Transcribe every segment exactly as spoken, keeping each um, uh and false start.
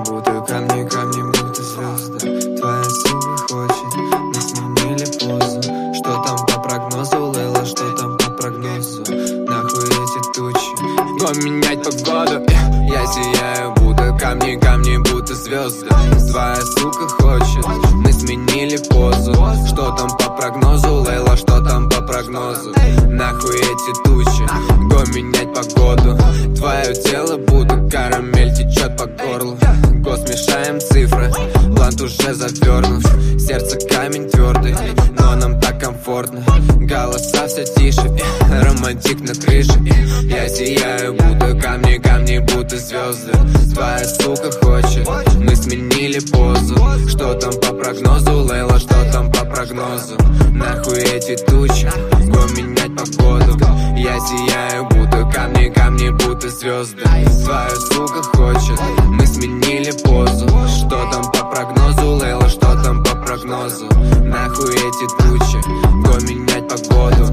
будто камни, камни, будто звезды. Твоя сука хочет, мы сменили позу. Что там по прогнозу, Лейла, что там по прогнозу? Нахуй эти тучи, го менять погоду. Я сияю, будто камни, камни, будто звезды. Твоя сука хочет, мы сменили позу. Что там по прогнозу, Лейла, что там по прогнозу? Нахуй эти тучи, го менять погоду. Твое тело будто карамель течет по горлу. Го смешаем цифры, блант уже завернут. Сердце камень твердый, но нам так комфортно. Голоса все тише, романтик на крыше. Я сияю, будто камни, камни, будто звезды. Твоя сука хочет, мы сменили позу. Что там по прогнозу, Лейла, что там по прогнозу? Нахуй эти тучи, го менять погоду. Я сияю, будто камни, камни, будто звезды. Твоя сука хочет, мы сменили позу. Что там по прогнозу, Лейла, что там по прогнозу? Нахуй эти тучи, го менять погоду.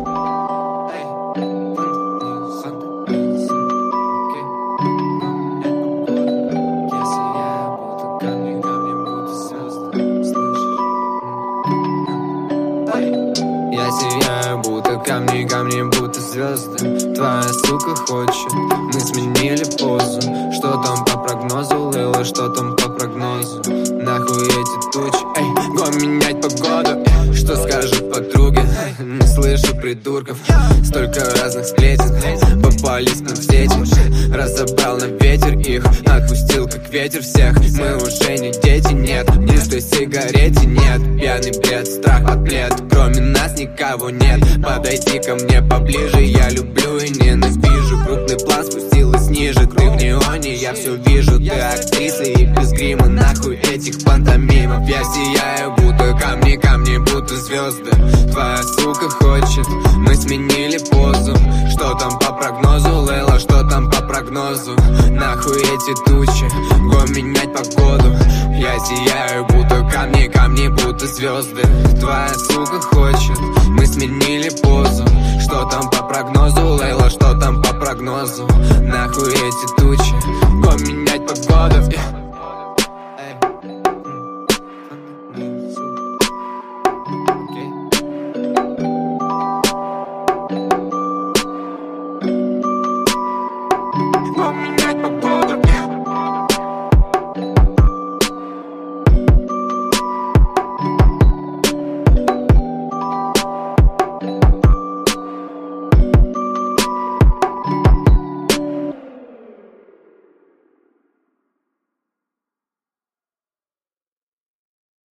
Я сияю, будто камни, камни, будто звезды. Твоя сука хочет, мы сменили позу. Что там по прогнозу, Лейла, что там по прогнозу? Нахуй эти тучи, эй, го менять погоду. Что скажут подруги, не слышу придурков. Столько разных сплетен, попались нам в сети. Разобрал на ветер их, отпустил как ветер всех. Мы уже не дети, нет, ни в той сигарете нет. Пьяный бред, страх, ответ, кроме нас никого нет. Подойди ко мне поближе, я люблю и ненавижу. Крупный план спустилась ниже, ты в неоне, я все вижу. Ты актриса и без грима, нахуй этих пантомимов. Я сияю, будто камни, камни, будто звезды. Твоя сука хочет, мы сменили позу. Что там по прогнозу, Лейла, что там по прогнозу? Нахуй эти тучи, го менять погоду. Я сияю, будто камни, камни, будто звезды. Твоя сука хочет, мы сменили позу. Что там по прогнозу, Лейла, что там по прогнозу? Нахуй эти тучи, го менять погоду.